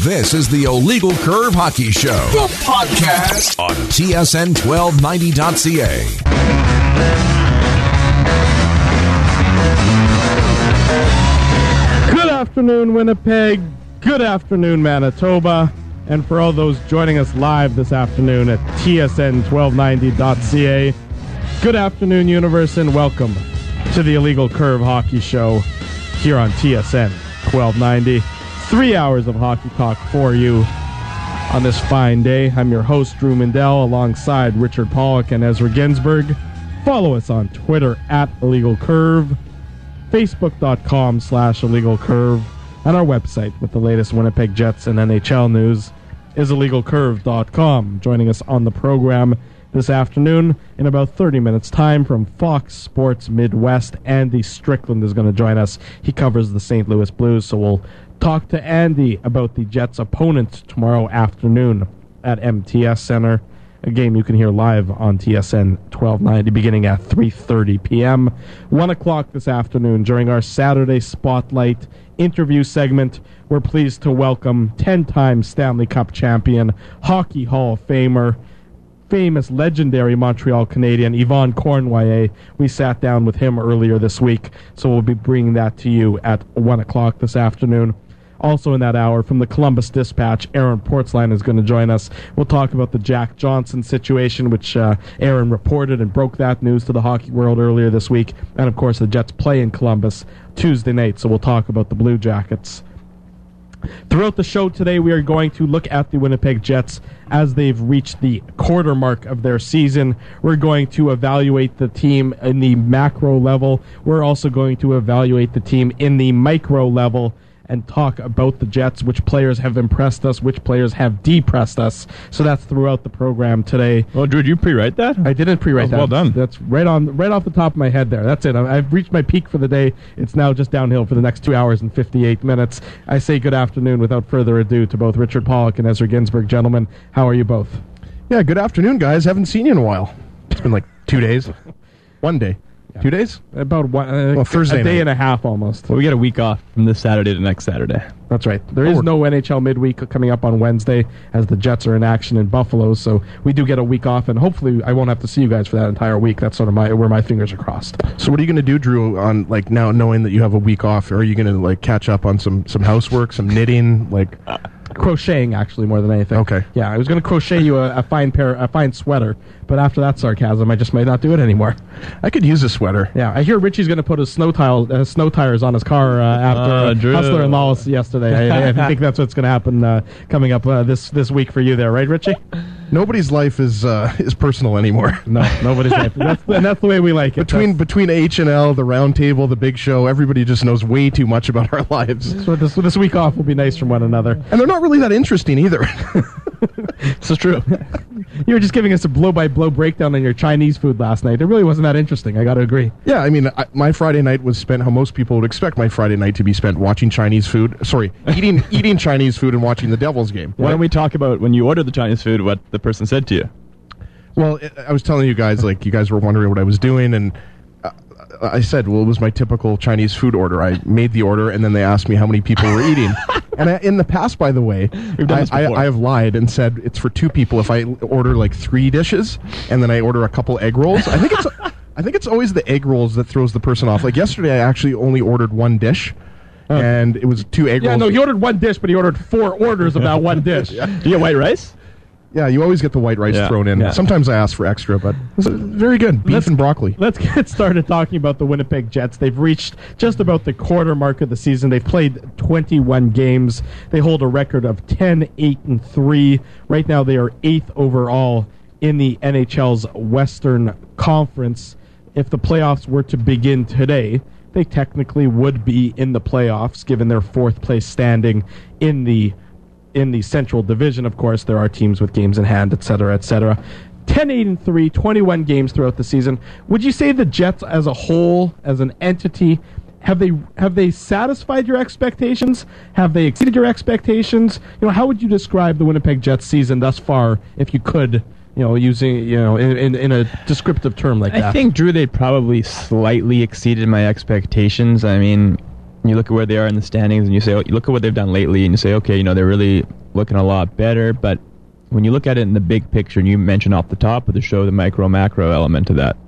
This is the Illegal Curve Hockey Show, the podcast on TSN1290.ca. Good afternoon, Winnipeg. Good afternoon, Manitoba. And for all those joining us live this afternoon at TSN1290.ca, good afternoon, universe, and welcome to the Illegal Curve Hockey Show here on TSN 1290. 3 hours of hockey talk for you on this fine day. I'm your host, Drew Mindell, alongside Richard Pollock and Ezra Ginsburg. Follow us on Twitter at Illegal Curve, Facebook.com/Illegal Curve, and our website with the latest Winnipeg Jets and NHL news is IllegalCurve.com. Joining us on the program this afternoon in about 30 minutes' time from Fox Sports Midwest, Andy Strickland is going to join us. He covers the St. Louis Blues, so we'll talk to Andy about the Jets' opponent tomorrow afternoon at MTS Center, a game you can hear live on TSN 1290 beginning at 3:30 p.m. 1 o'clock this afternoon during our Saturday Spotlight interview segment. We're pleased to welcome 10-time Stanley Cup champion, Hockey Hall of Famer, famous legendary Montreal Canadian Yvon Cournoyer. We sat down with him earlier this week, so we'll be bringing that to you at 1 o'clock this afternoon. Also in that hour, from the Columbus Dispatch, Aaron Portzline is going to join us. We'll talk about the Jack Johnson situation, which Aaron reported and broke that news to the hockey world earlier this week. And, of course, the Jets play in Columbus Tuesday night, so we'll talk about the Blue Jackets. Throughout the show today, we are going to look at the Winnipeg Jets as they've reached the quarter mark of their season. We're going to evaluate the team in the macro level. We're also going to evaluate the team in the micro level and talk about the Jets, which players have impressed us, which players have depressed us. So that's throughout the program today. Well, Drew, did you pre-write that? I didn't pre-write that. Well done. That's right off the top of my head there. That's it. I've reached my peak for the day. It's now just downhill for the next 2 hours and 58 minutes. I say good afternoon without further ado to both Richard Pollock and Ezra Ginsburg. Gentlemen, how are you both? Yeah, good afternoon, guys. Haven't seen you in a while. It's been like 2 days. 1 day. 2 days? About one, Thursday a day night. and a half almost. Well, we get a week off from this Saturday to next Saturday. That's right. There is no NHL midweek coming up on Wednesday as the Jets are in action in Buffalo, so we do get a week off, and hopefully I won't have to see you guys for that entire week. That's sort of where my fingers are crossed. So what are you going to do, Drew, on now knowing that you have a week off? Are you going to catch up on some housework, some knitting, crocheting, actually, more than anything. Okay. Yeah, I was going to crochet you a fine sweater, but after that sarcasm, I just might not do it anymore. I could use a sweater. Yeah, I hear Richie's going to put his snow tires on his car after Hustler and Lawless yesterday. I think that's what's going to happen coming up this week for you there, right, Richie? Nobody's life is personal anymore. No, nobody's life. That's the way we like it. Between H&L, the Round Table, the Big Show, everybody just knows way too much about our lives. So this week off will be nice from one another. And they're not really that interesting either. This is true. You were just giving us a blow-by-blow breakdown on your Chinese food last night. It really wasn't that interesting, I got to agree. Yeah, I mean, my Friday night was spent how most people would expect my Friday night to be spent, watching Chinese food. Sorry, eating Chinese food and watching the Devils game. Why don't we talk about when you ordered the Chinese food, what the person said to you? Well, I was telling you guys, you guys were wondering what I was doing, and I said, well, it was my typical Chinese food order. I made the order, and then they asked me how many people were eating. And in the past, by the way, I have lied and said it's for 2 people if I order 3 dishes, and then I order a couple egg rolls. I think it's always the egg rolls that throws the person off. Like yesterday, I actually only ordered 1 dish. And it was 2 egg rolls. Yeah, no, he ordered 1 dish, but he ordered 4 orders of that 1 dish. Do you get white rice? Yeah, you always get the white rice thrown in. Yeah. Sometimes I ask for extra, but it's very good. Beef and broccoli. Let's get started talking about the Winnipeg Jets. They've reached just about the quarter mark of the season. They've played 21 games. They hold a record of 10-8-3. Right now they are 8th overall in the NHL's Western Conference. If the playoffs were to begin today, they technically would be in the playoffs, given their 4th place standing in the Central Division. Of course, there are teams with games in hand, etc., etc. 10-8-3, 21 games throughout the season. Would you say the Jets as a whole, as an entity, have they satisfied your expectations? Have they exceeded your expectations? How would you describe the Winnipeg Jets season thus far, if you could, using in a descriptive term like that? I think, Drew, they probably slightly exceeded my expectations. I mean, you look at where they are in the standings, and you say, you look at what they've done lately, and you say, okay, they're really looking a lot better, but when you look at it in the big picture, and you mentioned off the top of the show the micro-macro element to that,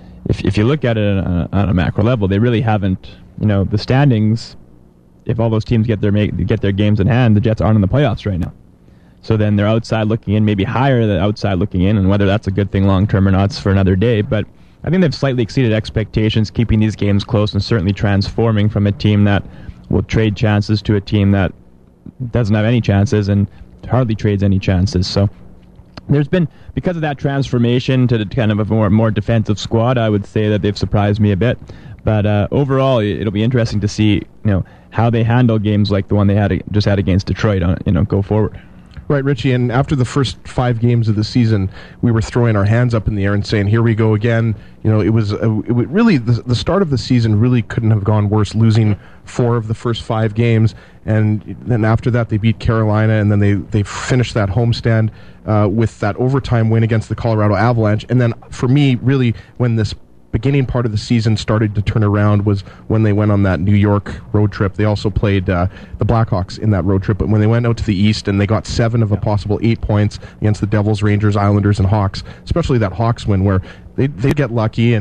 if you look at it on a macro level, they really haven't, the standings, if all those teams get their games in hand, the Jets aren't in the playoffs right now. So then they're outside looking in, maybe higher than outside looking in, and whether that's a good thing long-term or not is for another day. But I think they've slightly exceeded expectations, keeping these games close and certainly transforming from a team that will trade chances to a team that doesn't have any chances and hardly trades any chances. So there's been, because of that transformation to kind of a more defensive squad, I would say that they've surprised me a bit. But overall, it'll be interesting to see, how they handle games like the one they just had against Detroit, go forward. Right, Richie, and after the first 5 games of the season, we were throwing our hands up in the air and saying, here we go again. It was really, the start of the season really couldn't have gone worse, losing 4 of the first 5 games, and then after that they beat Carolina, and then they finished that homestand with that overtime win against the Colorado Avalanche. And then for me, really, when this beginning part of the season started to turn around was when they went on that New York road trip. They also played the Blackhawks in that road trip, but when they went out to the East and they got 7 of a possible 8 points against the Devils, Rangers, Islanders, and Hawks, especially that Hawks win where they get lucky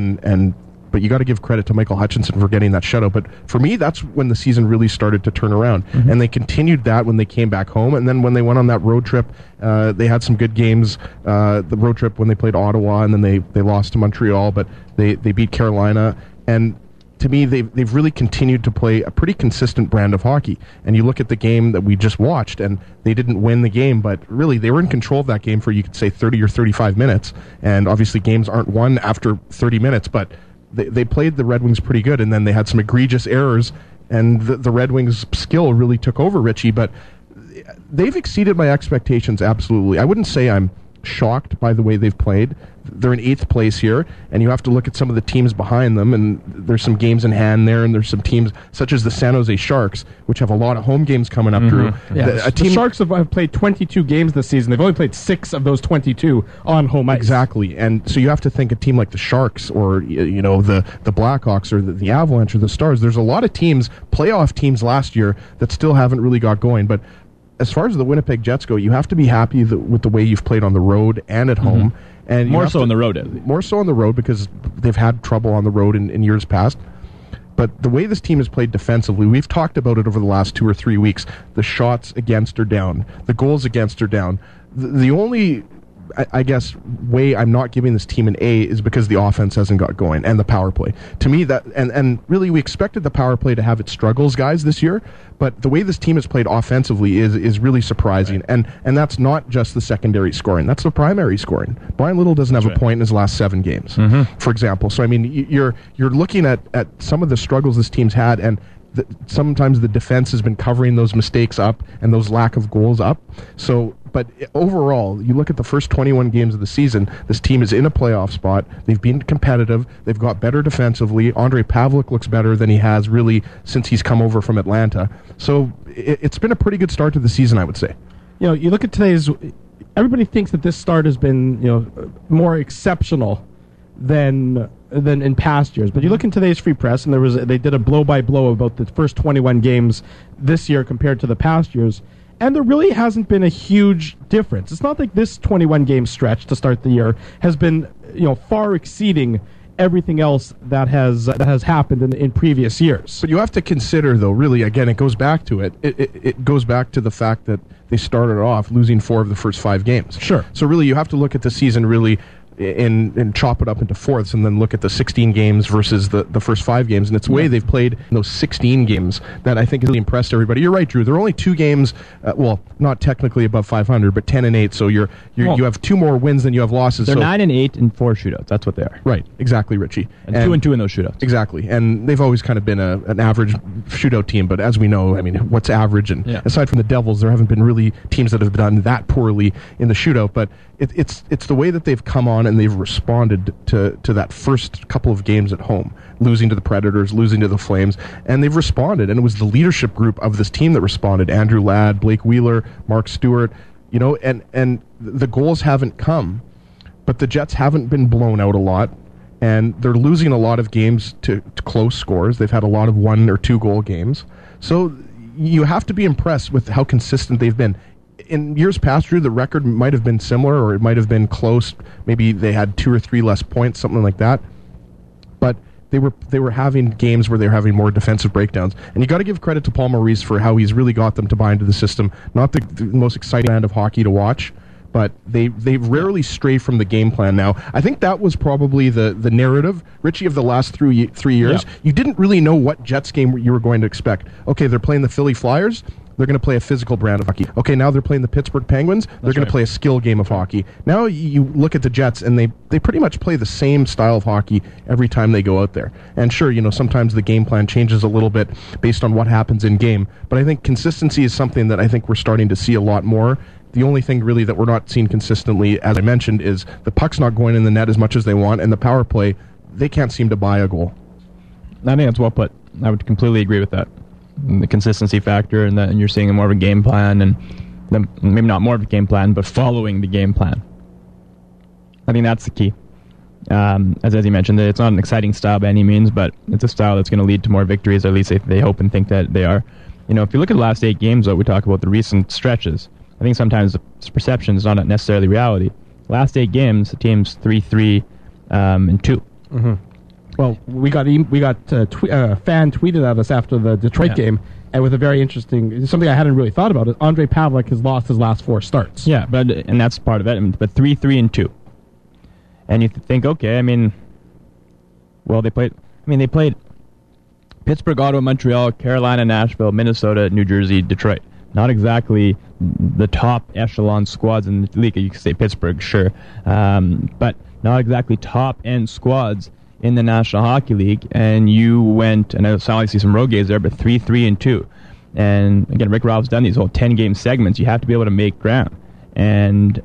but you got to give credit to Michael Hutchinson for getting that shutout. But for me, that's when the season really started to turn around. Mm-hmm. And they continued that when they came back home. And then when they went on that road trip, they had some good games. The road trip when they played Ottawa, and then they lost to Montreal, but they beat Carolina. And to me, they've really continued to play a pretty consistent brand of hockey. And you look at the game that we just watched, and they didn't win the game, but really they were in control of that game for, you could say, 30 or 35 minutes. And obviously games aren't won after 30 minutes, but they played the Red Wings pretty good, and then they had some egregious errors, and the Red Wings' skill really took over, Richie. But they've exceeded my expectations, absolutely. I wouldn't say I'm shocked by the way they've played. They're in 8th place here, and you have to look at some of the teams behind them, and there's some games in hand there, and there's some teams such as the San Jose Sharks, which have a lot of home games coming up, Drew. Yeah. The Sharks have played 22 games this season. They've only played 6 of those 22 on home ice. Exactly, and so you have to think a team like the Sharks or the Blackhawks or the Avalanche or the Stars, there's a lot of teams, playoff teams last year, that still haven't really got going. But as far as the Winnipeg Jets go, you have to be happy with the way you've played on the road and at home. And more so on the road. More so on the road because they've had trouble on the road in years past. But the way this team has played defensively, we've talked about it over the last 2 or 3 weeks. The shots against are down. The goals against are down. The only, I guess, way I'm not giving this team an A is because the offense hasn't got going and the power play. To me, that and really we expected the power play to have its struggles, guys, this year. But the way this team has played offensively is really surprising. Right. And that's not just the secondary scoring. That's the primary scoring. Brian Little doesn't have a point in his last 7 games, for example. So, I mean, you're looking at some of the struggles this team's had, and sometimes the defense has been covering those mistakes up and those lack of goals up. So, but overall, you look at the first 21 games of the season, this team is in a playoff spot. They've been competitive. They've got better defensively. Andrei Pavlik looks better than he has really since he's come over from Atlanta. So it's been a pretty good start to the season, I would say. You look at today's, everybody thinks that this start has been, more exceptional than in past years. But you look in today's Free Press, and they did a blow-by-blow about the first 21 games this year compared to the past years, and there really hasn't been a huge difference. It's not like this 21-game stretch to start the year has been, far exceeding everything else that has happened in previous years. But you have to consider, though, really, again, it goes back to it. It goes back to the fact that they started off losing 4 of the first 5 games. Sure. So really, you have to look at the season really and chop it up into fourths, and then look at the 16 games versus the first 5 games, and it's the way they've played in those 16 games that I think has really impressed everybody. You're right, Drew. There are only 2 games, not technically above 500, but 10-8. So you have 2 more wins than you have losses. They're 9-8 in 4 shootouts. That's what they are. Right, exactly, Richie. And 2-2 in those shootouts. Exactly, and they've always kind of been an average shootout team. But as we know, I mean, what's average? And aside from the Devils, there haven't been really teams that have done that poorly in the shootout. But it's the way that they've come on and they've responded to that first couple of games at home, losing to the Predators, losing to the Flames, and they've responded. And it was the leadership group of this team that responded: Andrew Ladd, Blake Wheeler, Mark Stewart. And the goals haven't come, but the Jets haven't been blown out a lot, and they're losing a lot of games to close scores. They've had a lot of 1 or 2 goal games. So you have to be impressed with how consistent they've been. in years past, Drew, the record might have been similar, or it might have been close. Maybe they had 2 or 3 less points, something like that. But they were having games where they were having more defensive breakdowns. And you got to give credit to Paul Maurice for how he's really got them to buy into the system. Not the most exciting brand of hockey to watch, but they've rarely strayed from the game plan now. I think that was probably the narrative, Richie, of the last 3 years. Yeah. You didn't really know what Jets game you were going to expect. Okay, they're playing the Philly Flyers. They're going to play a physical brand of hockey. Okay, now they're playing the Pittsburgh Penguins. They're going to play a skill game of hockey. Now you look at the Jets, and they pretty much play the same style of hockey every time they go out there. And sure, sometimes the game plan changes a little bit based on what happens in game. But I think consistency is something that I think we're starting to see a lot more. The only thing really that we're not seeing consistently, as I mentioned, is the puck's not going in the net as much as they want, and the power play, they can't seem to buy a goal. I think that's well put. I would completely agree with that. And the consistency factor, and you're seeing more of a game plan, and maybe not more of a game plan, but following the game plan. I think that's the key. As you mentioned, it's not an exciting style by any means, but it's a style that's going to lead to more victories, or at least they hope and think that they are. If you look at the last 8 games, though, we talk about the recent stretches. I think sometimes the perception is not necessarily reality. Last 8 games, the team's 3-3 and 2. Mm-hmm. Well, we got a fan tweeted at us after the Detroit game, and with a very interesting, something I hadn't really thought about, is Andre Pavlik has lost his last 4 starts. Yeah, and that's part of it. But 3-3 and 2, and you think, okay, they played Pittsburgh, Ottawa, Montreal, Carolina, Nashville, Minnesota, New Jersey, Detroit. Not exactly the top echelon squads in the league. You could say Pittsburgh, sure, but not exactly top end squads in the National Hockey League. And you went, and I saw see some road games there, but 3-3 and 2. And again, Rick Ralph's done these whole 10-game segments. You have to be able to make ground. And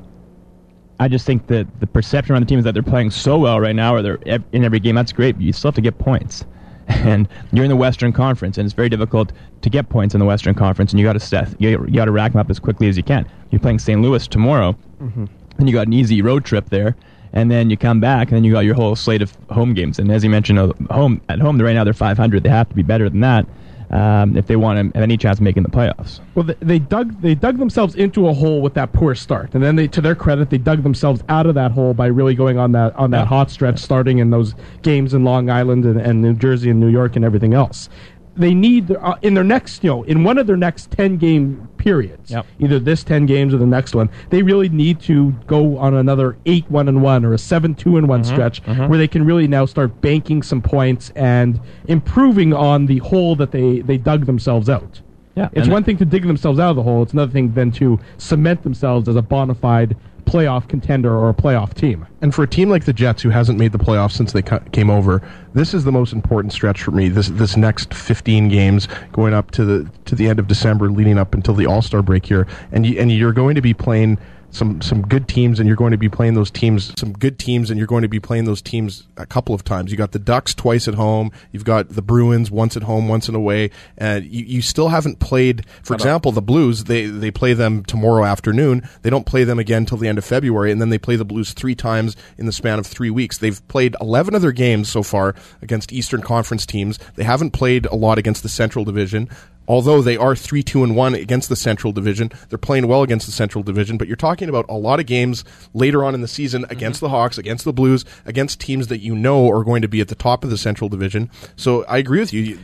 I just think that the perception around the team is that they're playing so well right now, or they're in every game. That's great, but you still have to get points. And you're in the Western Conference, and it's very difficult to get points in the Western Conference, and you got to rack them up as quickly as you can. You're playing St. Louis tomorrow, and you got an easy road trip there, and then you come back, and then you got your whole slate of home games. And as you mentioned, at home, right now they're 500. They have to be better than that if they want to have any chance of making the playoffs. Well, they dug themselves into a hole with that poor start, and then to their credit, they dug themselves out of that hole by really going on that hot stretch, starting in those games in Long Island and New Jersey and New York and everything else. They need in their next, in one of their next 10-game periods, either this 10 games or the next one, they really need to go on another 8-1-1 or a 7-2-1 stretch where they can really now start banking some points and improving on the hole that they dug themselves out. Yeah, it's one thing to dig themselves out of the hole. It's another thing then to cement themselves as a bona fide playoff contender or a playoff team. And for a team like the Jets, who hasn't made the playoffs since they came over, this is the most important stretch for me. This next 15 games, going up to the end of December, leading up until the All-Star break here, and you're going to be playing some good teams, and you're going to be playing those teams. Some good teams, and you're going to be playing those teams a couple of times. You got the Ducks twice at home. You've got the Bruins once at home, once and away. And you still haven't played. For example, the Blues. They play them tomorrow afternoon. They don't play them again till the end of February, and then they play the Blues 3 times in the span of 3 weeks. They've played 11 of their games so far against Eastern Conference teams. They haven't played a lot against the Central Division. Although they are 3-2-1 against the Central Division, they're playing well against the Central Division, but you're talking about a lot of games later on in the season against the Hawks, against the Blues, against teams that you know are going to be at the top of the Central Division. So I agree with you.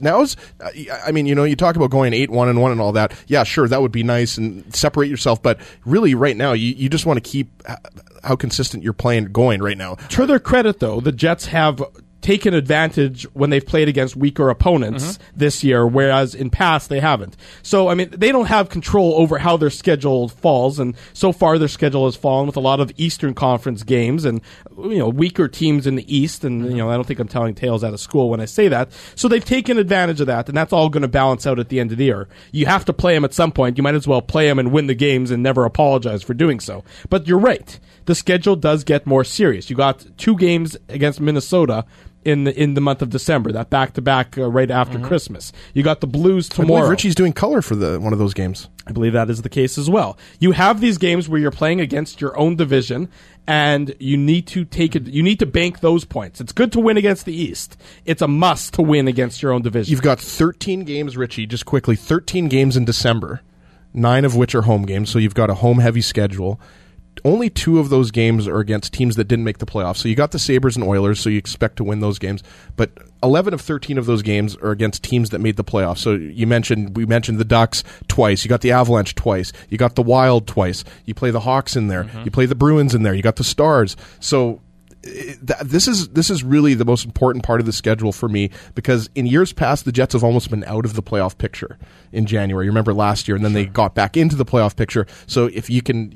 You talk about going 8-1-1 and all that. Yeah, sure, that would be nice and separate yourself, but really right now you just want to keep how consistent you're playing going right now. To their credit, though, the Jets have taken advantage when they've played against weaker opponents this year, whereas in past they haven't. So, they don't have control over how their schedule falls, and so far their schedule has fallen with a lot of Eastern Conference games and, weaker teams in the East, and, I don't think I'm telling tales out of school when I say that. So they've taken advantage of that, and that's all going to balance out at the end of the year. You have to play them at some point. You might as well play them and win the games and never apologize for doing so. But you're right. The schedule does get more serious. You got 2 games against Minnesota in the month of December, that back-to-back right after Christmas. You got the Blues tomorrow. I believe Richie's doing color for one of those games. I believe that is the case as well. You have these games where you're playing against your own division, and you need to bank those points. It's good to win against the East. It's a must to win against your own division. You've got 13 games, Richie, just quickly, 13 games in December. 9 of which are home games, so you've got a home-heavy schedule. Only 2 of those games are against teams that didn't make the playoffs. So you got the Sabres and Oilers, so you expect to win those games. But 11 of 13 of those games are against teams that made the playoffs. So we mentioned the Ducks twice. You got the Avalanche twice. You got the Wild twice. You play the Hawks in there. You play the Bruins in there. You got the Stars. So this is really the most important part of the schedule for me, because in years past the Jets have almost been out of the playoff picture in January. You remember last year, and then they got back into the playoff picture. So if you can,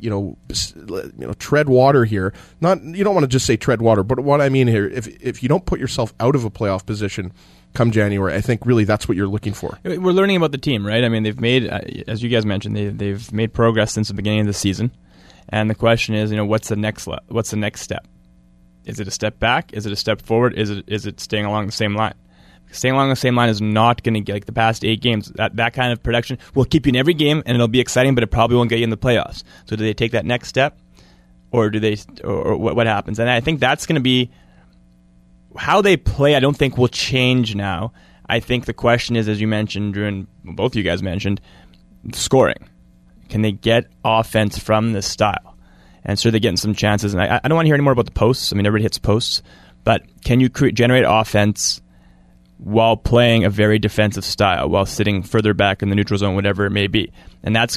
tread water here, you don't want to just say tread water, but what I mean here, if you don't put yourself out of a playoff position come January, I think really that's what you're looking for. We're learning about the team, right? I mean, they've made, as you guys mentioned, they've made progress since the beginning of the season, and the question is, what's the next step? Is it a step back? Is it a step forward? Is it staying along the same line? Staying along the same line is not going to get, like the past 8 games, that kind of production will keep you in every game, and it'll be exciting, but it probably won't get you in the playoffs. So do they take that next step, or what happens? And I think that's going to be how they play. I don't think will change now. I think the question is, as you mentioned, Drew, and both of you guys mentioned, scoring. Can they get offense from this style? And so they're getting some chances. And I don't want to hear any more about the posts. I mean, everybody hits posts. But can you generate offense while playing a very defensive style, while sitting further back in the neutral zone, whatever it may be? And that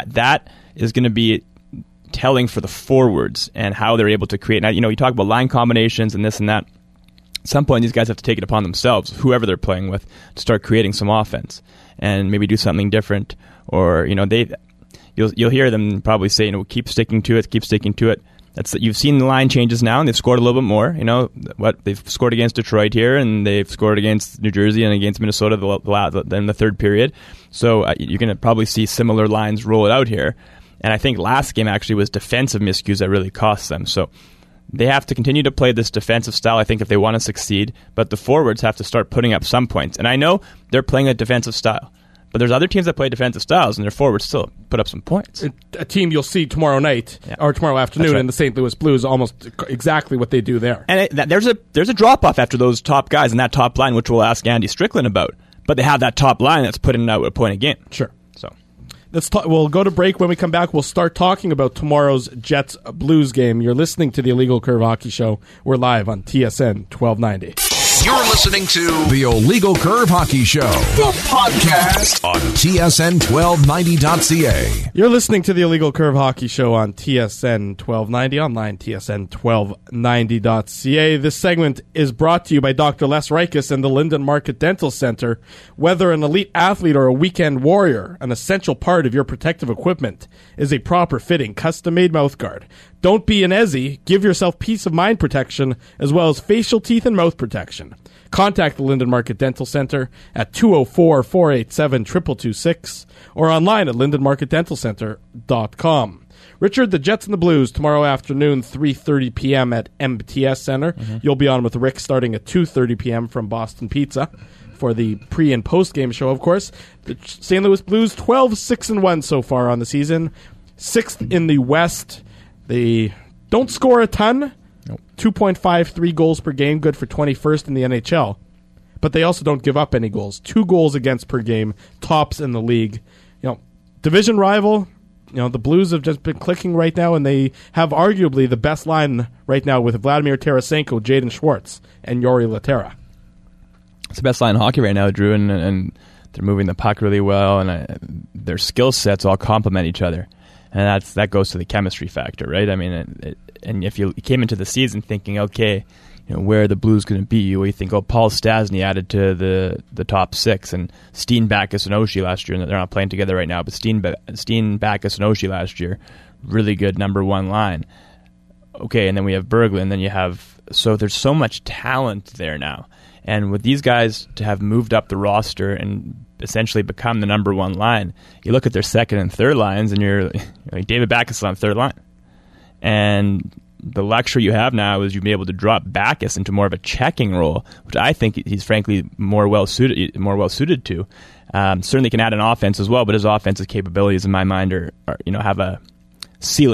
is going to be telling for the forwards and how they're able to create. Now, you talk about line combinations and this and that. At some point, these guys have to take it upon themselves, whoever they're playing with, to start creating some offense and maybe do something different. Or, You'll hear them probably say, keep sticking to it. You've seen the line changes now, and they've scored a little bit more. They've scored against Detroit here, and they've scored against New Jersey and against Minnesota in the third period. So you're going to probably see similar lines roll it out here. And I think last game actually was defensive miscues that really cost them. So they have to continue to play this defensive style, I think, if they want to succeed. But the forwards have to start putting up some points. And I know they're playing a defensive style, but there's other teams that play defensive styles, and their forwards still put up some points. A team you'll see tomorrow night or tomorrow afternoon in the St. Louis Blues, almost exactly what they do there. And there's a drop-off after those top guys in that top line, which we'll ask Andy Strickland about. But they have that top line that's putting out a point a game. Sure. So we'll go to break. When we come back, we'll start talking about tomorrow's Jets-Blues game. You're listening to the Illegal Curve Hockey Show. We're live on TSN 1290. You're listening to the Illegal Curve Hockey Show, the podcast on TSN1290.ca. You're listening to the Illegal Curve Hockey Show on TSN 1290, online TSN1290.ca. This segment is brought to you by Dr. Les Rikus and the Linden Market Dental Center. Whether an elite athlete or a weekend warrior, an essential part of your protective equipment is a proper fitting, custom-made mouthguard. Don't be an Ezzy. Give yourself peace of mind protection as well as facial, teeth, and mouth protection. Contact the Linden Market Dental Center at 204-487-2226 or online at lindenmarketdentalcenter.com. Richard, the Jets and the Blues tomorrow afternoon, 3:30 p.m. at MTS Center. You'll be on with Rick starting at 2:30 p.m. from Boston Pizza for the pre- and post-game show, of course. The St. Louis Blues, 12-6-1 so far on the season. 6th in the West. They don't score a ton. Nope. 2.53 goals per game, good for 21st in the NHL. But they also don't give up any goals. 2 goals against per game, tops in the league. Division rival, the Blues have just been clicking right now, and they have arguably the best line right now with Vladimir Tarasenko, Jaden Schwartz, and Yori Laterra. It's the best line in hockey right now, Drew, and they're moving the puck really well, and their skill sets all complement each other. And that goes to the chemistry factor, right? I mean, and if you came into the season thinking, okay, where are the Blues going to be? You think, Paul Stastny added to the top 6, and Steen, Backus, and Oshie last year. And they're not playing together right now, but Steen, Backus, and Oshie last year, really good number 1 line. Okay, and then we have Berglund, and then so there's so much talent there now. And with these guys to have moved up the roster and essentially become the number 1 line, you look at their second and third lines, and you're like, David Backus on third line. And the luxury you have now is you'll be able to drop Backus into more of a checking role, which I think he's frankly more well suited to. Certainly can add an offense as well, but his offensive capabilities, in my mind, are have a ceiling.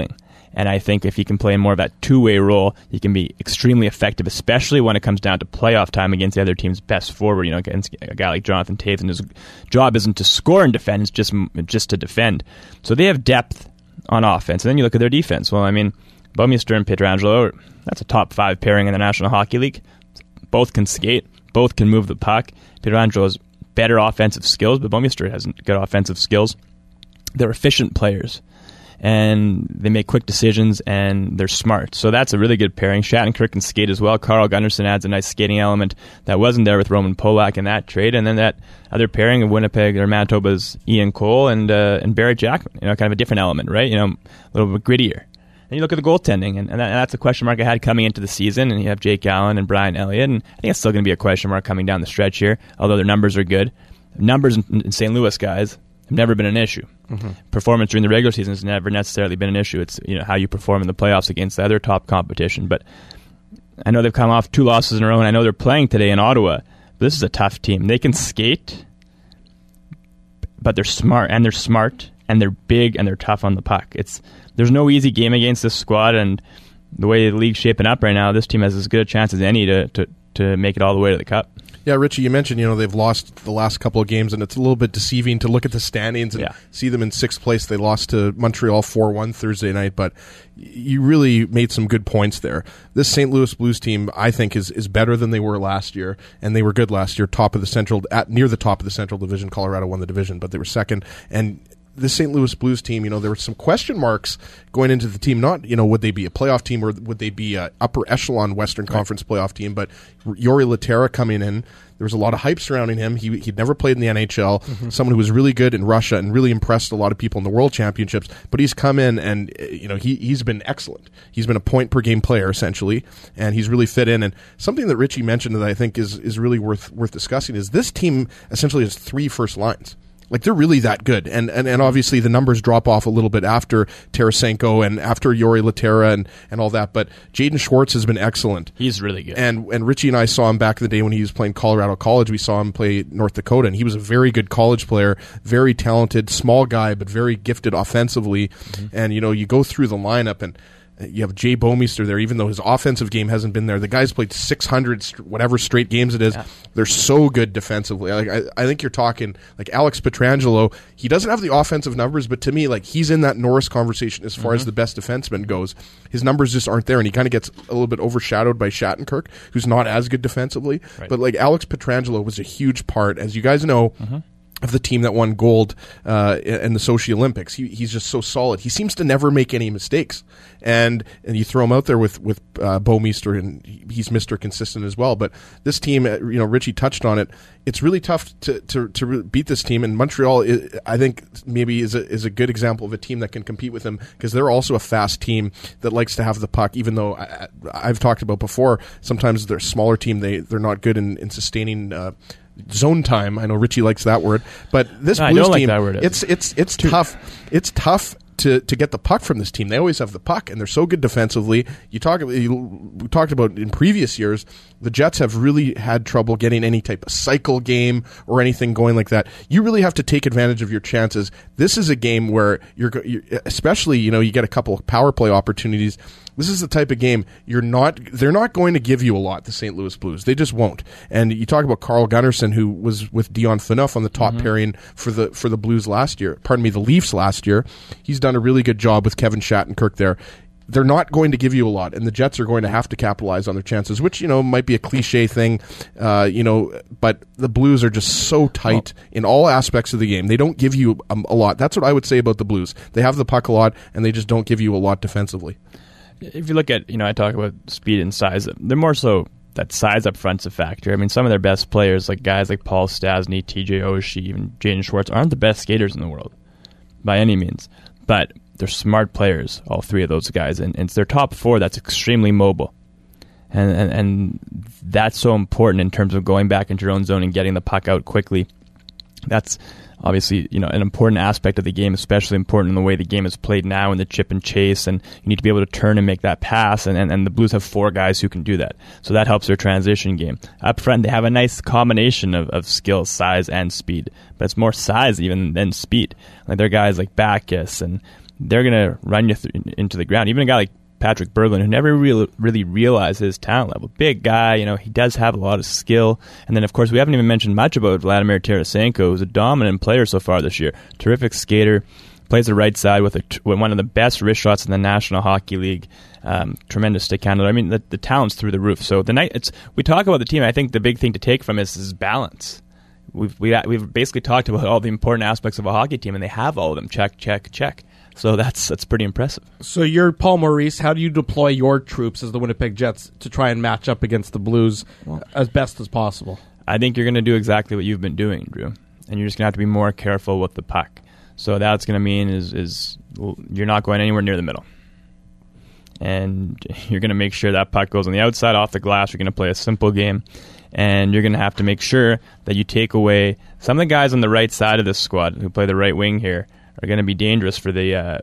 And I think if he can play in more of that two-way role, he can be extremely effective, especially when it comes down to playoff time against the other team's best forward. Against a guy like Jonathan Toews, and his job isn't to score and defend, it's just to defend. So they have depth on offense. And then you look at their defense. Well, Bouwmeester and Pietrangelo, that's a top 5 pairing in the National Hockey League. Both can skate, both can move the puck. Pietrangelo has better offensive skills, but Bouwmeester has good offensive skills. They're efficient players, and they make quick decisions, and they're smart. So that's a really good pairing. Shattenkirk can skate as well. Carl Gunnarsson adds a nice skating element that wasn't there with Roman Polak in that trade. And then that other pairing of Winnipeg or Manitoba's Ian Cole and Barrett Jackman, kind of a different element, right? A little bit grittier. And you look at the goaltending, and that's a question mark I had coming into the season, and you have Jake Allen and Brian Elliott, and I think it's still going to be a question mark coming down the stretch here, although their numbers are good. Numbers in St. Louis, guys, have never been an issue. Mm-hmm. Performance during the regular season has never necessarily been an issue. It's how you perform in the playoffs against the other top competition. But I know they've come off 2 losses in a row, and I know they're playing today in Ottawa. But this is a tough team. They can skate, but they're smart, and they're big, and they're tough on the puck. There's no easy game against this squad, and the way the league's shaping up right now, this team has as good a chance as any to make it all the way to the Cup. Yeah, Richie, you mentioned they've lost the last couple of games, and it's a little bit deceiving to look at the standings and see them in 6th place. They lost to Montreal 4-1 Thursday night, but you really made some good points there. This St. Louis Blues team, I think, is better than they were last year, and they were good last year, near the top of the Central Division. Colorado won the division, but they were second, and the St. Louis Blues team, there were some question marks going into the team. Not, would they be a playoff team or would they be a upper echelon Western Conference playoff team? But Jori Lehtera coming in, there was a lot of hype surrounding him. He'd never played in the NHL. Mm-hmm. Someone who was really good in Russia and really impressed a lot of people in the World Championships. But he's come in and he's been excellent. He's been a point per game player essentially, and he's really fit in. And something that Richie mentioned that I think is really worth discussing is this team essentially has 3 first lines. Like, they're really that good. And obviously the numbers drop off a little bit after Tarasenko and after Jori Lehtera and all that. But Jaden Schwartz has been excellent. He's really good. And Richie and I saw him back in the day when he was playing Colorado College. We saw him play North Dakota, and he was a very good college player, very talented, small guy, but very gifted offensively. Mm-hmm. And, you go through the lineup, and you have Jay Bouwmeester there, even though his offensive game hasn't been there. The guy's played 600 whatever straight games it is. Yeah. They're so good defensively. I think you're talking like Alex Pietrangelo. He doesn't have the offensive numbers, but to me, he's in that Norris conversation as far as the best defenseman goes. His numbers just aren't there, and he kind of gets a little bit overshadowed by Shattenkirk, who's not as good defensively. Right. But Alex Pietrangelo was a huge part, as you guys know, of the team that won gold in the Sochi Olympics. He's just so solid. He seems to never make any mistakes. And you throw him out there with Bouwmeester, and he's Mr. Consistent as well. But this team, Richie touched on it. It's really tough to beat this team. And Montreal, I think, maybe is a good example of a team that can compete with them, because they're also a fast team that likes to have the puck. Even though I've talked about before, sometimes they're a smaller team. They're not good in sustaining zone time. I know Richie likes that word, but this Blues team, it's tough. It's tough to get the puck from this team. They always have the puck, and they're so good defensively. We talked about in previous years, the Jets have really had trouble getting any type of cycle game or anything going like that. You really have to take advantage of your chances. This is a game where you're especially, you get a couple of power play opportunities. This is the type of game they're not going to give you a lot, the St. Louis Blues. They just won't. And you talk about Carl Gunnarsson, who was with Dion Phaneuf on the top pairing for the Blues last year. Pardon me, the Leafs last year. He's done a really good job with Kevin Shattenkirk there. They're not going to give you a lot, and the Jets are going to have to capitalize on their chances, which, might be a cliche thing, but the Blues are just so tight in all aspects of the game. They don't give you a lot. That's what I would say about the Blues. They have the puck a lot, and they just don't give you a lot defensively. If you look at, I talk about speed and size, they're more so that size up front's a factor. I mean, some of their best players, like guys like Paul Stastny, TJ Oshie, even Jaden Schwartz, aren't the best skaters in the world by any means, but they're smart players, all 3 of those guys, and it's their top 4 that's extremely mobile. And that's so important in terms of going back into your own zone and getting the puck out quickly. That's obviously, an important aspect of the game, especially important in the way the game is played now in the chip and chase, and you need to be able to turn and make that pass, and the Blues have 4 guys who can do that. So that helps their transition game. Up front, they have a nice combination of skill, size, and speed, but it's more size even than speed. Like, they're guys like Backus and they're going to run you into the ground. Even a guy like Patrick Berglund, who never really realized his talent level. Big guy, he does have a lot of skill. And then, of course, we haven't even mentioned much about Vladimir Tarasenko, who's a dominant player so far this year. Terrific skater. Plays the right side with one of the best wrist shots in the National Hockey League. Tremendous stick handler. I mean, the talent's through the roof. So we talk about the team. I think the big thing to take from this is balance. We've basically talked about all the important aspects of a hockey team, and they have all of them. Check, check, check. So that's pretty impressive. So you're Paul Maurice. How do you deploy your troops as the Winnipeg Jets to try and match up against the Blues as best as possible? I think you're going to do exactly what you've been doing, Drew, and you're just going to have to be more careful with the puck. So that's going to mean is you're not going anywhere near the middle. And you're going to make sure that puck goes on the outside off the glass. You're going to play a simple game. And you're going to have to make sure that you take away some of the guys on the right side of this squad who play the right wing here are going to be dangerous for the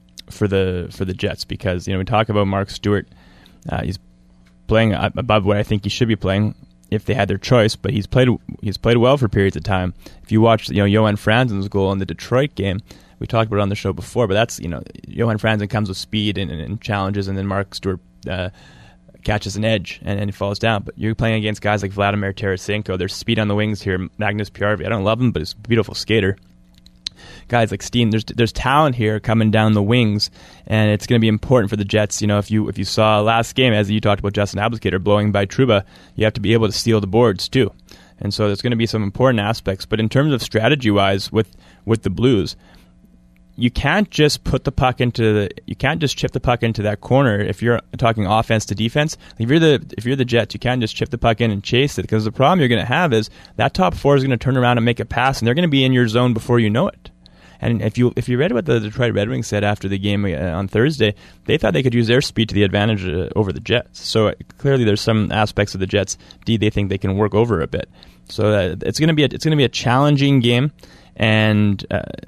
Jets, because we talk about Mark Stewart. He's playing above what I think he should be playing if they had their choice, but he's played well for periods of time. If you watch Johan Franzen's goal in the Detroit game, we talked about it on the show before, but that's Johan Franzen comes with speed and challenges, and then Mark Stewart catches an edge and he falls down. But you're playing against guys like Vladimir Tarasenko. There's speed on the wings here. Magnus Piarvi, I don't love him, but he's a beautiful skater. Guys like Steen, there's talent here coming down the wings, and it's going to be important for the Jets. If you saw last game, as you talked about Justin Abdelkader blowing by Trouba, you have to be able to steal the boards too. And so there's going to be some important aspects. But in terms of strategy-wise with the Blues, you can't just chip the puck into that corner if you're talking offense to defense. If you're the Jets, you can't just chip the puck in and chase it, because the problem you're going to have is that top four is going to turn around and make a pass, and they're going to be in your zone before you know it. And if you read what the Detroit Red Wings said after the game on Thursday, they thought they could use their speed to the advantage over the Jets. So clearly, there's some aspects of the Jets' D they think they can work over a bit. So it's going to be a challenging game, and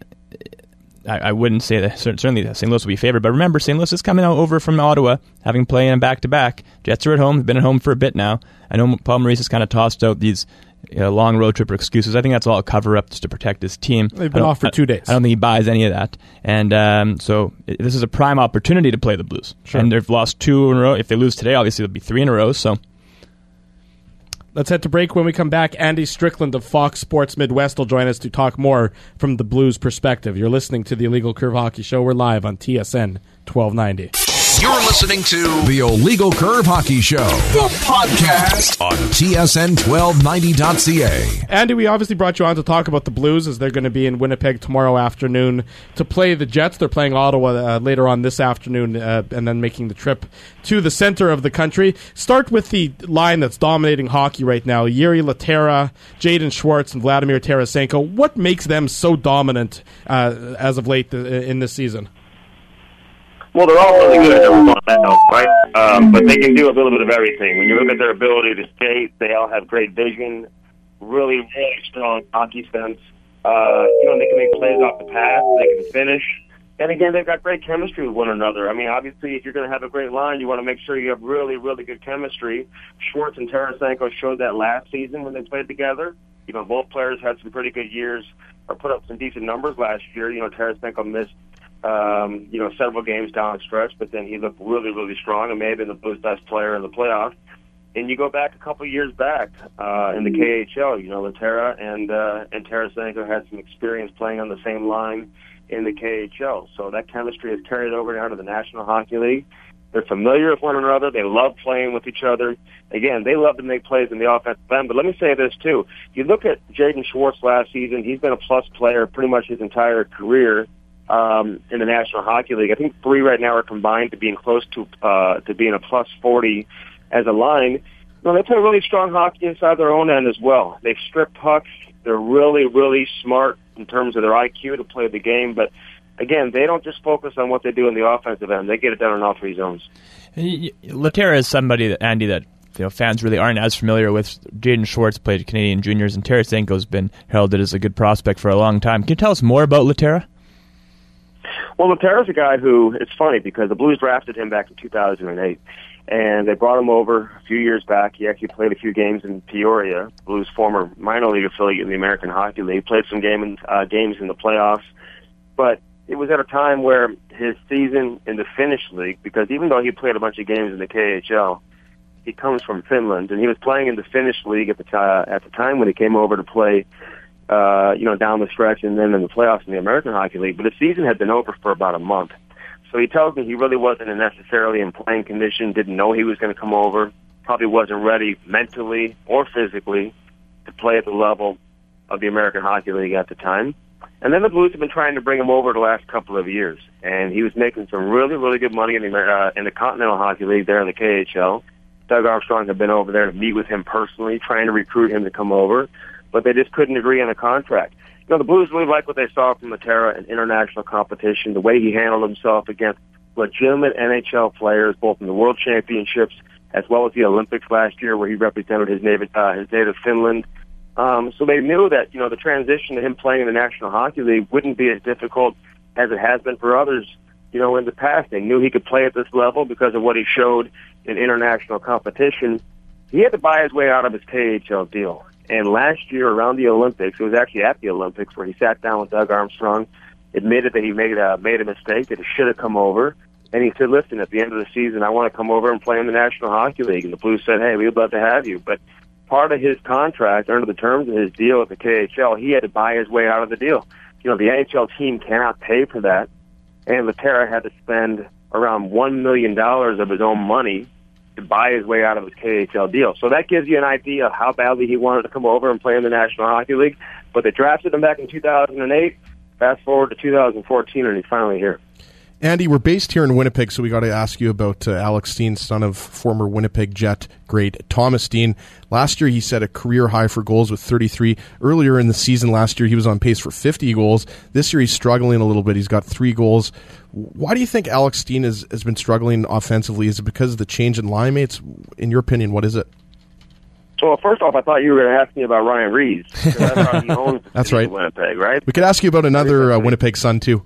I wouldn't say that certainly St. Louis will be favored. But remember, St. Louis is coming over from Ottawa, having played in back-to-back. Jets are at home; they've been at home for a bit now. I know Paul Maurice has kind of tossed out these long road trip excuses. I think that's all a cover-up just to protect his team. They've been off for 2 days. I don't think he buys any of that. And so this is a prime opportunity to play the Blues. Sure. And they've lost 2 in a row. If they lose today, obviously it'll be 3 in a row. So let's head to break. When we come back, Andy Strickland of Fox Sports Midwest will join us to talk more from the Blues perspective. You're listening to the Illegal Curve Hockey Show. We're live on TSN 1290. You're listening to the Illegal Curve Hockey Show, the podcast on TSN1290.ca. Andy, we obviously brought you on to talk about the Blues, as they're going to be in Winnipeg tomorrow afternoon to play the Jets. They're playing Ottawa later on this afternoon, and then making the trip to the center of the country. Start with the line that's dominating hockey right now: Jiri Lehtera, Jaden Schwartz, and Vladimir Tarasenko. What makes them so dominant as of late in this season? Well, they're all really good at their fundamental, right? But they can do a little bit of everything. When you look at their ability to skate, they all have great vision, really, really strong hockey sense. They can make plays off the pass. They can finish. And again, they've got great chemistry with one another. I mean, obviously, if you're going to have a great line, you want to make sure you have really, really good chemistry. Schwartz and Tarasenko showed that last season when they played together. Both players had some pretty good years, or put up some decent numbers last year. Tarasenko missed several games down the stretch, but then he looked really, really strong and may have been the Blues' best player in the playoffs. And you go back a couple of years back in the KHL, Lehtera and Tarasenko had some experience playing on the same line in the KHL. So that chemistry has carried over now to the National Hockey League. They're familiar with one another. They love playing with each other. Again, they love to make plays in the offensive end. But let me say this, too. You look at Jaden Schwartz last season, he's been a plus player pretty much his entire career. In the National Hockey League. I think 3 right now are combined to being close to being a plus 40 as a line. They play really strong hockey inside their own end as well. They strip pucks. They're really, really smart in terms of their IQ to play the game. But again, they don't just focus on what they do in the offensive end. They get it done in all 3 zones. Lehtera is somebody, Andy, that fans really aren't as familiar with. Jaden Schwartz played Canadian juniors, and Tarasenko's been heralded as a good prospect for a long time. Can you tell us more about Lehtera? Well, Lehtera's a guy who, it's funny because the Blues drafted him back in 2008, and they brought him over a few years back. He actually played a few games in Peoria, Blues' former minor league affiliate in the American Hockey League, played some games in the playoffs. But it was at a time where his season in the Finnish league, because even though he played a bunch of games in the KHL, he comes from Finland, and he was playing in the Finnish league at the time when he came over to play, down the stretch and then in the playoffs in the American Hockey League. But his season had been over for about a month. So he tells me he really wasn't necessarily in playing condition, didn't know he was going to come over, probably wasn't ready mentally or physically to play at the level of the American Hockey League at the time. And then the Blues have been trying to bring him over the last couple of years. And he was making some really, really good money in the Continental Hockey League there in the KHL. Doug Armstrong had been over there to meet with him personally, trying to recruit him to come over. But they just couldn't agree on a contract. The Blues really liked what they saw from Lehtera in international competition, the way he handled himself against legitimate NHL players, both in the World Championships as well as the Olympics last year, where he represented his native Finland. So they knew that, the transition to him playing in the National Hockey League wouldn't be as difficult as it has been for others, in the past. They knew he could play at this level because of what he showed in international competition. He had to buy his way out of his KHL deal. And last year around the Olympics, it was actually at the Olympics where he sat down with Doug Armstrong, admitted that he made a mistake, that he should have come over. And he said, listen, at the end of the season, I want to come over and play in the National Hockey League. And the Blues said, hey, we'd love to have you. But part of his contract, under the terms of his deal at the KHL, he had to buy his way out of the deal. The NHL team cannot pay for that. And Lehtera had to spend around $1 million of his own money to buy his way out of his KHL deal. So that gives you an idea of how badly he wanted to come over and play in the National Hockey League. But they drafted him back in 2008. Fast forward to 2014, and he's finally here. Andy, we're based here in Winnipeg, so we got to ask you about Alex Steen, son of former Winnipeg Jet great Thomas Steen. Last year, he set a career high for goals with 33. Earlier in the season last year, he was on pace for 50 goals. This year, he's struggling a little bit. He's got 3 goals. Why do you think Alex Steen has been struggling offensively? Is it because of the change in line mates? In your opinion, what is it? Well, first off, I thought you were going to ask me about Ryan Reeves. I thought he owns the That's city right. of Winnipeg, right? We could ask you about another Winnipeg son, too.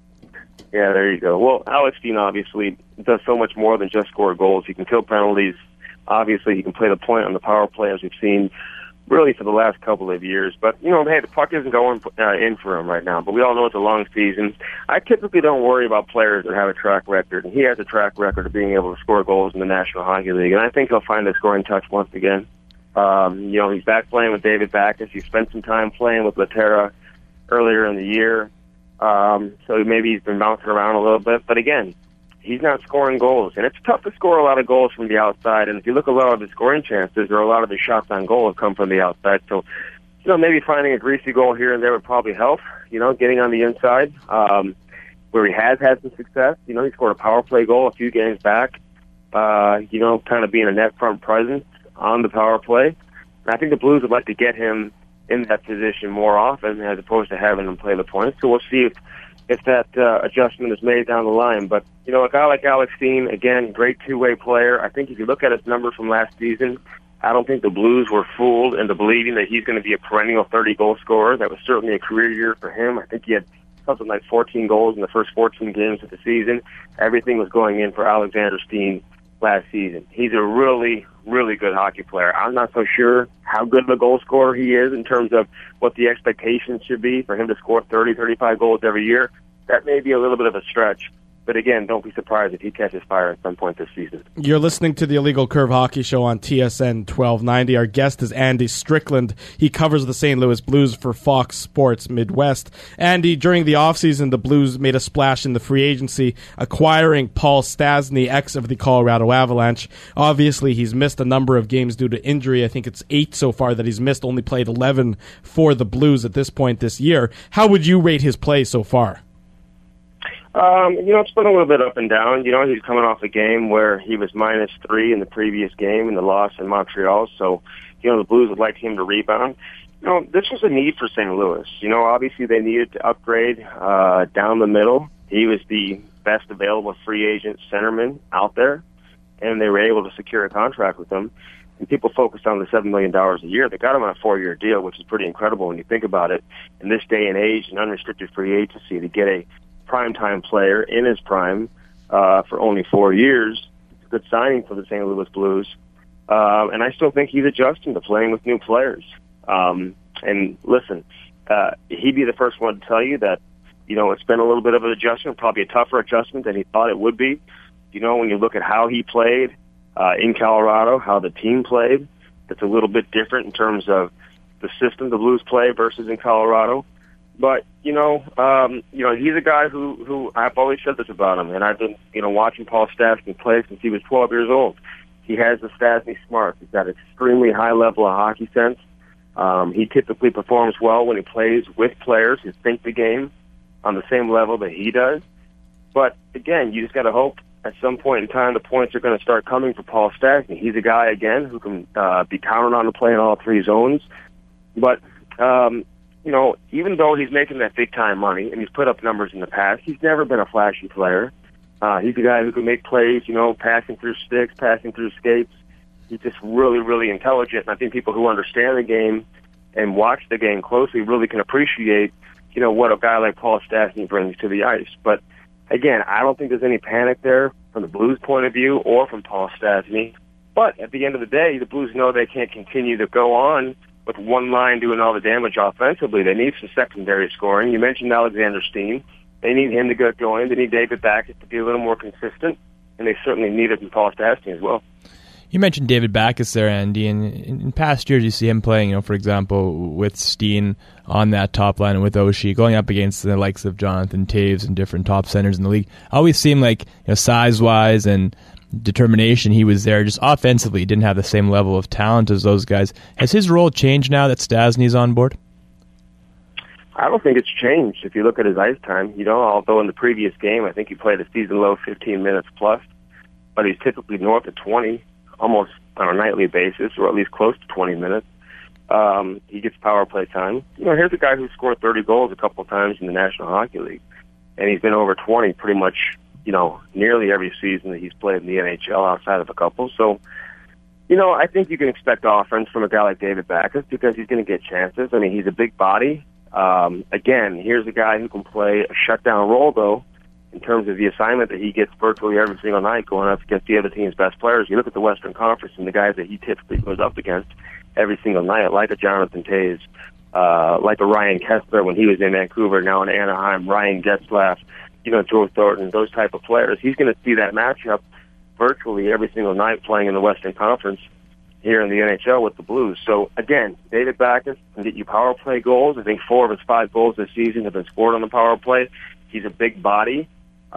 Yeah, there you go. Well, Alex Steen obviously does so much more than just score goals. He can kill penalties. Obviously, he can play the point on the power play, as we've seen really for the last couple of years. But, hey, the puck isn't going in for him right now. But we all know it's a long season. I typically don't worry about players that have a track record. And he has a track record of being able to score goals in the National Hockey League. And I think he'll find the scoring touch once again. He's back playing with David Backes. He spent some time playing with Lehtera earlier in the year. So maybe he's been bouncing around a little bit. But again, he's not scoring goals. And it's tough to score a lot of goals from the outside. And if you look at a lot of his scoring chances, or a lot of his shots on goal have come from the outside. So, maybe finding a greasy goal here and there would probably help, getting on the inside, where he has had some success. He scored a power play goal a few games back, kind of being a net front presence on the power play. And I think the Blues would like to get him in that position more often as opposed to having him play the points. So we'll see if that adjustment is made down the line. But, a guy like Alex Steen, again, great two-way player. I think if you look at his numbers from last season, I don't think the Blues were fooled into believing that he's going to be a perennial 30-goal scorer. That was certainly a career year for him. I think he had something like 14 goals in the first 14 games of the season. Everything was going in for Alexander Steen last season. He's a really, really good hockey player. I'm not so sure how good of a goal scorer he is in terms of what the expectations should be for him to score 30, 35 goals every year. That may be a little bit of a stretch. But again, don't be surprised if he catches fire at some point this season. You're listening to the Illegal Curve Hockey Show on TSN 1290. Our guest is Andy Strickland. He covers the St. Louis Blues for Fox Sports Midwest. Andy, during the offseason, the Blues made a splash in the free agency, acquiring Paul Stastny, ex of the Colorado Avalanche. Obviously, he's missed a number of games due to injury. I think it's 8 so far that he's missed, only played 11 for the Blues at this point this year. How would you rate his play so far? It's been a little bit up and down. He's coming off a game where he was -3 in the previous game in the loss in Montreal. So, the Blues would like him to rebound. This was a need for St. Louis. Obviously they needed to upgrade down the middle. He was the best available free agent centerman out there, and they were able to secure a contract with him. And people focused on the $7 million a year. They got him on a 4-year deal, which is pretty incredible when you think about it. In this day and age, an unrestricted free agency, to get a primetime player in his prime for only 4 years. It's a good signing for the St. Louis Blues. And I still think he's adjusting to playing with new players. And listen, he'd be the first one to tell you that It's been a little bit of an adjustment, probably a tougher adjustment than he thought it would be. When you look at how he played in Colorado, how the team played, it's a little bit different in terms of the system the Blues play versus in Colorado. But, he's a guy who I've always said this about him, and I've been, watching Paul Stastny play since he was 12 years old. He has the Stastny smarts. He's got an extremely high level of hockey sense. He typically performs well when he plays with players who think the game on the same level that he does. But, again, you just got to hope at some point in time the points are going to start coming for Paul Stastny. He's a guy, again, who can be counted on to play in all three zones. But, even though he's making that big-time money and he's put up numbers in the past, he's never been a flashy player. He's a guy who can make plays, passing through sticks, passing through skates. He's just really, really intelligent. And I think people who understand the game and watch the game closely really can appreciate, what a guy like Paul Stastny brings to the ice. But, again, I don't think there's any panic there from the Blues' point of view or from Paul Stastny. But at the end of the day, the Blues know they can't continue to go on with one line doing all the damage offensively. They need some secondary scoring. You mentioned Alexander Steen. They need him to get going. They need David Backes to be a little more consistent, and they certainly need it in Paul Stastny as well. You mentioned David Backes there, Andy, and in past years you see him playing, for example, with Steen on that top line and with Oshie, going up against the likes of Jonathan Toews and different top centers in the league. Always seemed like, size-wise and determination, he was there. Just offensively, he didn't have the same level of talent as those guys. Has his role changed now that Stastny's on board? I don't think it's changed. If you look at his ice time, although in the previous game, I think he played a season-low 15 minutes plus, but he's typically north of 20, almost on a nightly basis, or at least close to 20 minutes. He gets power play time. Here's a guy who scored 30 goals a couple of times in the National Hockey League, and he's been over 20 pretty much, nearly every season that he's played in the NHL outside of a couple. So, I think you can expect offense from a guy like David Backes because he's going to get chances. I mean, he's a big body. Again, here's a guy who can play a shutdown role, though, in terms of the assignment that he gets virtually every single night going up against the other team's best players. You look at the Western Conference and the guys that he typically goes up against every single night, like a Jonathan Toews, like a Ryan Kessler when he was in Vancouver, now in Anaheim, Ryan Getzlaf, Joe Thornton, those type of players. He's going to see that matchup virtually every single night playing in the Western Conference here in the NHL with the Blues. So, again, David Backes can get you power play goals. I think 4 of his 5 goals this season have been scored on the power play. He's a big body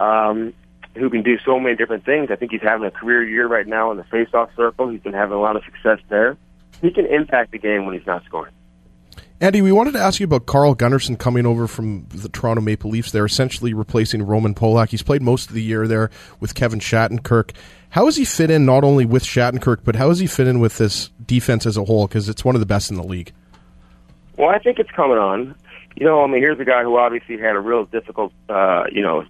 who can do so many different things. I think he's having a career year right now in the faceoff circle. He's been having a lot of success there. He can impact the game when he's not scoring. Andy, we wanted to ask you about Carl Gunnarsson coming over from the Toronto Maple Leafs. They're essentially replacing Roman Polak. He's played most of the year there with Kevin Shattenkirk. How does he fit in not only with Shattenkirk, but how does he fit in with this defense as a whole? Because it's one of the best in the league. Well, I think it's coming on. Here's a guy who obviously had a real difficult, injury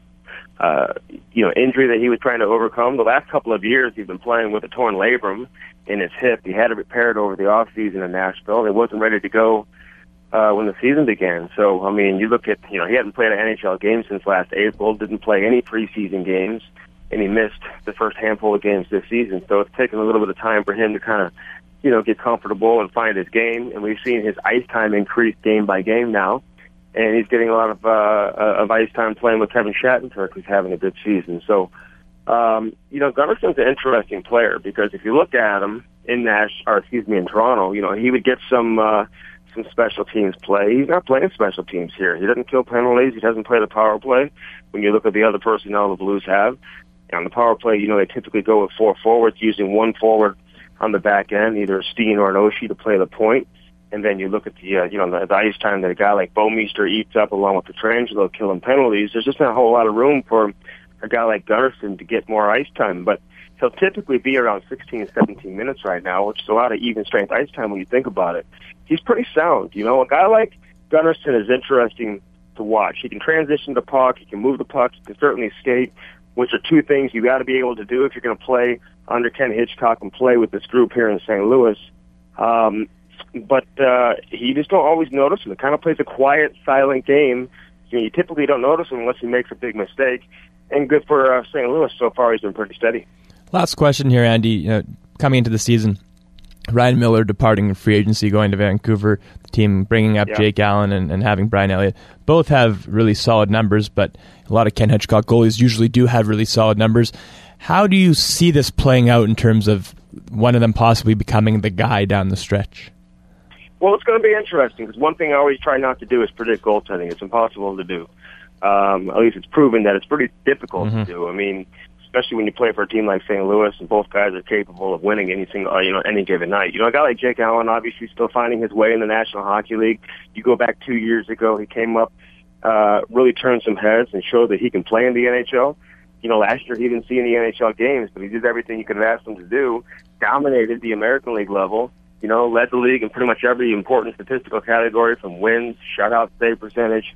that he was trying to overcome. The last couple of years, he's been playing with a torn labrum in his hip. He had it repaired over the offseason in Nashville. He wasn't ready to go when the season began. So, you look at, he hadn't played an NHL game since last April, didn't play any preseason games, and he missed the first handful of games this season. So it's taken a little bit of time for him to kind of, get comfortable and find his game. And we've seen his ice time increase game by game now. And he's getting a lot of ice time playing with Kevin Shattenkirk, who's having a good season. So, Gunnarsson's an interesting player because if you look at him in Toronto, he would get some special teams play. He's not playing special teams here. He doesn't kill penalties. He doesn't play the power play. When you look at the other personnel the Blues have, on the power play, they typically go with 4 forwards, using 1 forward on the back end, either a Steen or an Oshie to play the point. And then you look at the ice time that a guy like Bouwmeester eats up along with Pietrangelo killing penalties. There's just not a whole lot of room for a guy like Gunnarsson to get more ice time. But he'll typically be around 16, 17 minutes right now, which is a lot of even-strength ice time when you think about it. He's pretty sound. A guy like Gunnarsson is interesting to watch. He can transition the puck. He can move the puck. He can certainly skate, which are 2 things you got to be able to do if you're going to play under Ken Hitchcock and play with this group here in St. Louis. But you just don't always notice him. It kind of plays a quiet, silent game. You typically don't notice him unless he makes a big mistake. And good for St. Louis. So far, he's been pretty steady. Last question here, Andy. Coming into the season, Ryan Miller departing free agency, going to Vancouver. team, bringing up Jake Allen and having Brian Elliott. Both have really solid numbers, but a lot of Ken Hitchcock goalies usually do have really solid numbers. How do you see this playing out in terms of one of them possibly becoming the guy down the stretch? Well, it's going to be interesting, because one thing I always try not to do is predict goaltending. It's impossible to do. At least it's proven that it's pretty difficult to do. I mean, especially when you play for a team like St. Louis, and both guys are capable of winning any given night. A guy like Jake Allen, obviously still finding his way in the National Hockey League. You go back 2 years ago, he came up, really turned some heads and showed that he can play in the NHL. Last year he didn't see any NHL games, but he did everything you could have asked him to do, dominated the American League level, led the league in pretty much every important statistical category, from wins, shutout save percentage,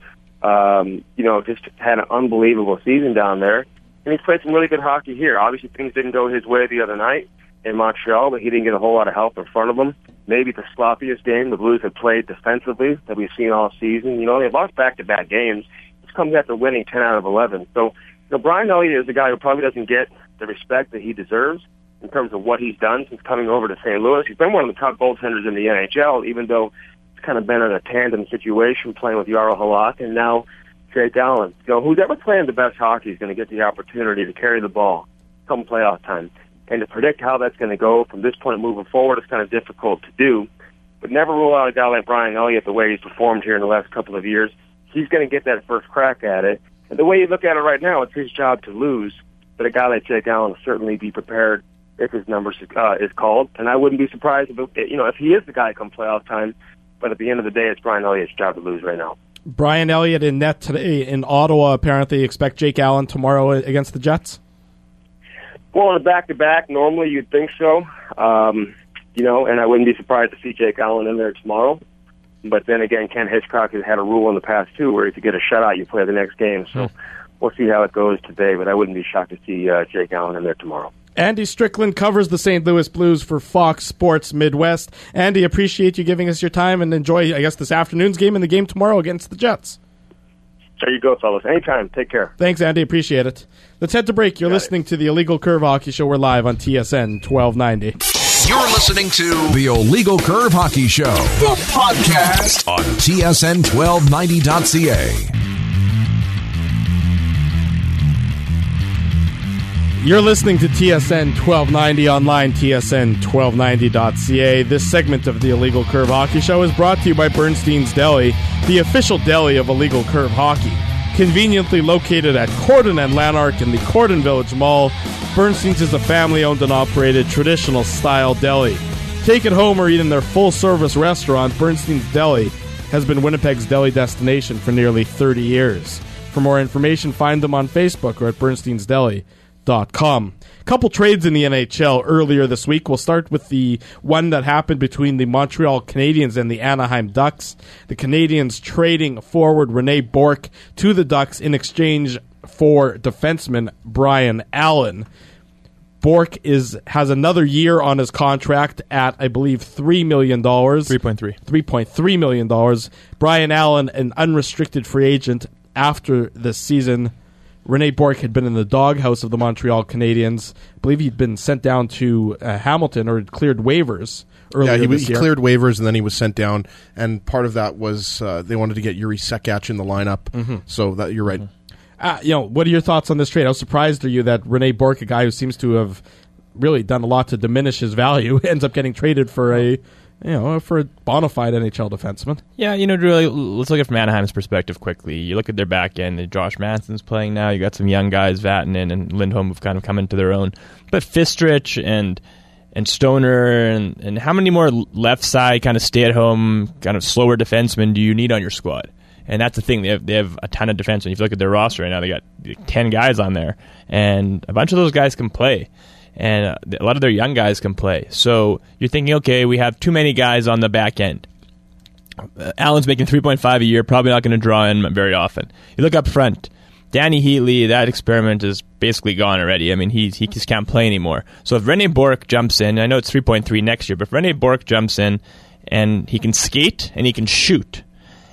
just had an unbelievable season down there. And he's played some really good hockey here. Obviously, things didn't go his way the other night in Montreal, but he didn't get a whole lot of help in front of him. Maybe the sloppiest game the Blues have played defensively that we've seen all season. They've lost back-to-back games. This comes after winning 10 out of 11. So, Brian Elliott is a guy who probably doesn't get the respect that he deserves in terms of what he's done since coming over to St. Louis. He's been one of the top goaltenders in the NHL, even though it's kind of been in a tandem situation playing with Jarl Halak and now Jake Allen. Who's ever playing the best hockey is going to get the opportunity to carry the ball come playoff time. And to predict how that's going to go from this point moving forward is kind of difficult to do. But never rule out a guy like Brian Elliott the way he's performed here in the last couple of years. He's going to get that first crack at it. And the way you look at it right now, it's his job to lose. But a guy like Jake Allen will certainly be prepared if his number is called. And I wouldn't be surprised if he is the guy come playoff time. But at the end of the day, it's Brian Elliott's job to lose right now. Brian Elliott in net today in Ottawa. Apparently expect Jake Allen tomorrow against the Jets. Well, in a back-to-back, normally you'd think so. And I wouldn't be surprised to see Jake Allen in there tomorrow. But then again, Ken Hitchcock has had a rule in the past, too, where if you get a shutout, you play the next game. So we'll see how it goes today, but I wouldn't be shocked to see Jake Allen in there tomorrow. Andy Strickland covers the St. Louis Blues for Fox Sports Midwest. Andy, appreciate you giving us your time, and enjoy, this afternoon's game and the game tomorrow against the Jets. There you go, fellas. Anytime. Take care. Thanks, Andy. Appreciate it. Let's head to break. You're listening to the Illegal Curve Hockey Show. We're live on TSN 1290. You're listening to the Illegal Curve Hockey Show, the podcast on TSN1290.ca. You're listening to TSN 1290 online, TSN1290.ca. This segment of the Illegal Curve Hockey Show is brought to you by Bernstein's Deli, the official deli of Illegal Curve Hockey. Conveniently located at Corden and Lanark in the Corden Village Mall, Bernstein's is a family-owned and operated traditional-style deli. Take it home or eat in their full-service restaurant, Bernstein's Deli has been Winnipeg's deli destination for nearly 30 years. For more information, find them on Facebook or at bernsteinsdeli.com. Couple trades in the NHL earlier this week. We'll start with the one that happened between the Montreal Canadiens and the Anaheim Ducks. The Canadiens trading forward Rene Bourque to the Ducks in exchange for defenseman Brian Allen. Bourque has another year on his contract at, I believe, $3 million. $3.3 million. Brian Allen, an unrestricted free agent after this season. Rene Bourque had been in the doghouse of the Montreal Canadiens. I believe he'd been sent down to Hamilton or had cleared waivers earlier this year. He cleared waivers and then he was sent down. And part of that was they wanted to get Yuri Sekach in the lineup. So that you're right. What are your thoughts on this trade? How surprised are you that Rene Bourque, a guy who seems to have really done a lot to diminish his value, ends up getting traded for a bona fide NHL defenseman? Yeah, really, let's look at it from Anaheim's perspective quickly. You look at their back end, Josh Manson's playing now. You got some young guys, Vatanen and Lindholm, who've kind of come into their own. But Fistrich and Stoner and how many more left side kind of stay-at-home, kind of slower defensemen do you need on your squad? And that's the thing. They have a ton of defensemen. If you look at their roster right now, they got 10 guys on there. And a bunch of those guys can play. And a lot of their young guys can play. So you're thinking, okay, we have too many guys on the back end. Allen's making $3.5 a year, probably not going to draw in very often. You look up front, Danny Heatley, that experiment is basically gone already. I mean, he just can't play anymore. So if Rene Bourque jumps in, I know it's 3.3 next year, but if Rene Bourque jumps in and he can skate and he can shoot,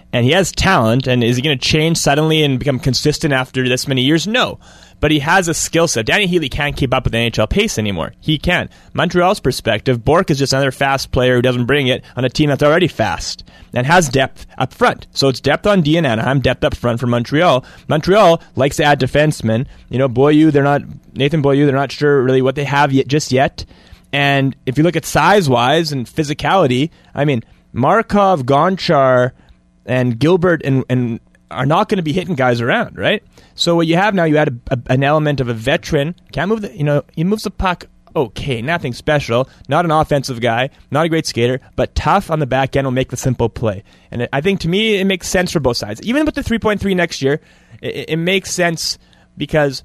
And he has talent, and is he going to change suddenly and become consistent after this many years? No. But he has a skill set. Danny Heatley can't keep up with the NHL pace anymore. He can. Montreal's perspective, Bourque is just another fast player who doesn't bring it on a team that's already fast and has depth up front. So it's depth on D and Anaheim, depth up front for Montreal. Montreal likes to add defensemen. Nathan Beaulieu, they're not sure really what they have just yet. And if you look at size-wise and physicality, I mean, Markov, Gonchar, and Gilbert and are not going to be hitting guys around, right? So what you have now, you add an element of a veteran. Can't move he moves the puck okay, nothing special. Not an offensive guy, not a great skater, but tough on the back end will make the simple play. And I think to me, it makes sense for both sides. Even with the 3.3 next year, it makes sense because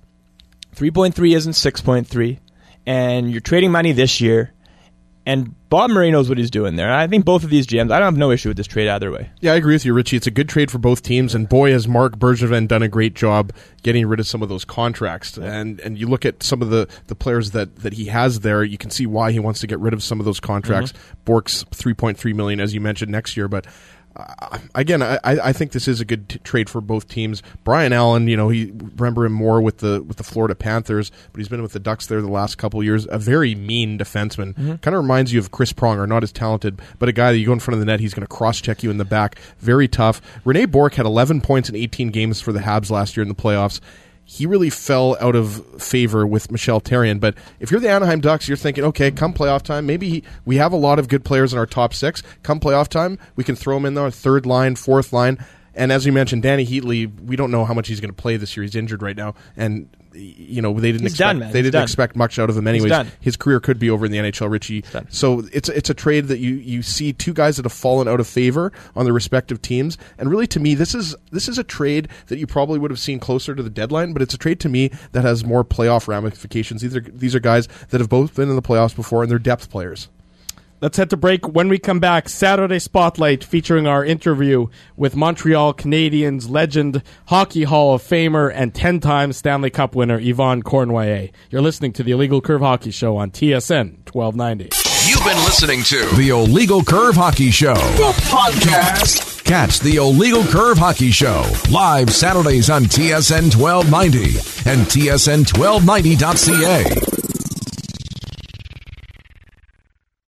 3.3 isn't 6.3, and you're trading money this year. And Bob Murray knows what he's doing there. I think both of these GMs, I don't have no issue with this trade either way. Yeah, I agree with you, Richie. It's a good trade for both teams, and boy, has Marc Bergevin done a great job getting rid of some of those contracts. Yeah. And you look at some of the players that he has there, you can see why he wants to get rid of some of those contracts. Mm-hmm. Bourque's $3.3 million, as you mentioned, next year, but again, I think this is a good trade for both teams. Brian Allen, he remember him more with the Florida Panthers, but he's been with the Ducks there the last couple of years. A very mean defenseman. Mm-hmm. Kind of reminds you of Chris Pronger, not as talented, but a guy that you go in front of the net, he's going to cross-check you in the back. Very tough. Rene Bourque had 11 points in 18 games for the Habs last year in the playoffs. He really fell out of favor with Michel Therrien. But if you're the Anaheim Ducks, you're thinking, okay, come playoff time, maybe we have a lot of good players in our top six. Come playoff time, we can throw him in there, third line, fourth line. And as you mentioned, Danny Heatley, we don't know how much he's going to play this year. He's injured right now. And they didn't expect much out of him anyways. His career could be over in the NHL, Richie. So it's a trade that you see two guys that have fallen out of favor on their respective teams. And really, to me, this is a trade that you probably would have seen closer to the deadline, but it's a trade to me that has more playoff ramifications. These are guys that have both been in the playoffs before, and they're depth players. Let's head to break. When we come back, Saturday Spotlight featuring our interview with Montreal Canadiens legend, Hockey Hall of Famer, and 10-time Stanley Cup winner Yvonne Cournoyer. You're listening to the Illegal Curve Hockey Show on TSN 1290. You've been listening to the Illegal Curve Hockey Show, the podcast. Catch the Illegal Curve Hockey Show live Saturdays on TSN 1290 and TSN1290.ca.